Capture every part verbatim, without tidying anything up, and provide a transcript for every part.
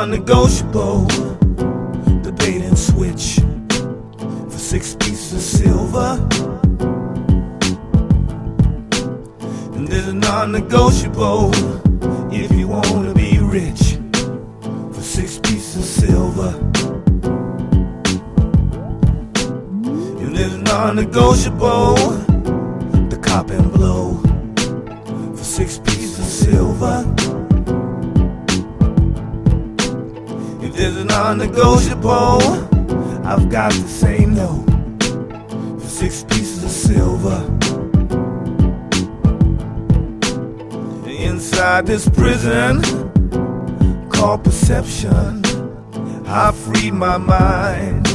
non-negotiable. The bait and switch for six pieces of silver. And this is non-negotiable if you wanna be rich for six pieces of silver. And this is non-negotiable. The cop and blow for six pieces of silver. If this is non-negotiable, I've got to say no for six pieces of silver. Inside this prison called perception, I free my mind.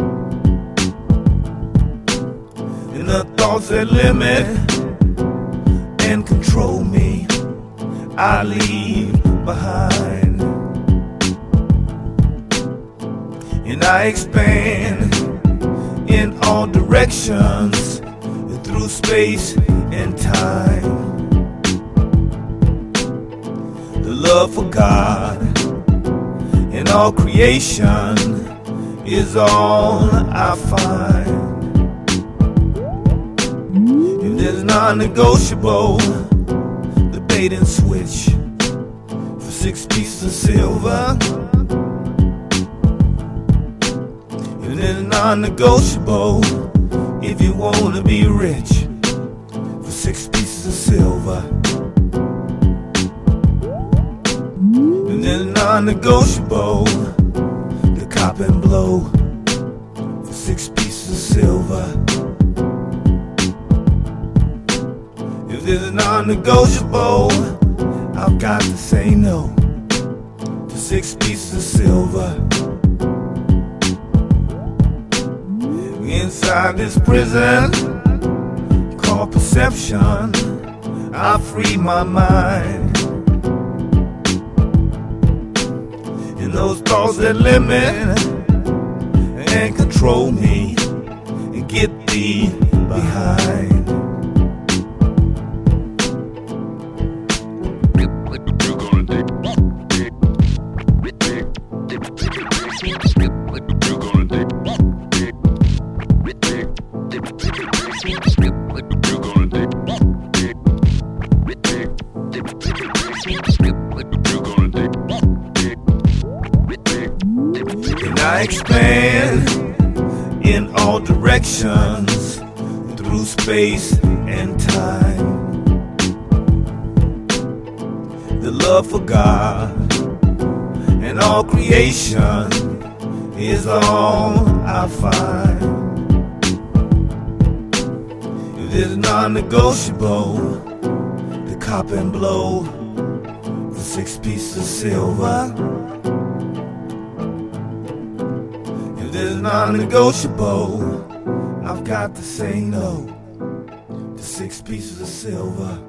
And the thoughts that limit and control me, I leave behind. And I expand in all directions through space and time. The love for God and all creation is all I find. If there's non-negotiable, the bait and switch for six pieces of silver. If there's non-negotiable, if you wanna be rich for six pieces of silver. And then non-negotiable, the cop and blow for six pieces of silver. If this is non-negotiable, I've got to say no to six pieces of silver. Inside this prison called perception, I free my mind. And those thoughts that limit and control me and get thee behind. And I expand in all directions through space and time. The love for God and all creation is all I find. If it's non-negotiable, the cop and blow for six pieces of silver. If it's non-negotiable, I've got to say no to six pieces of silver.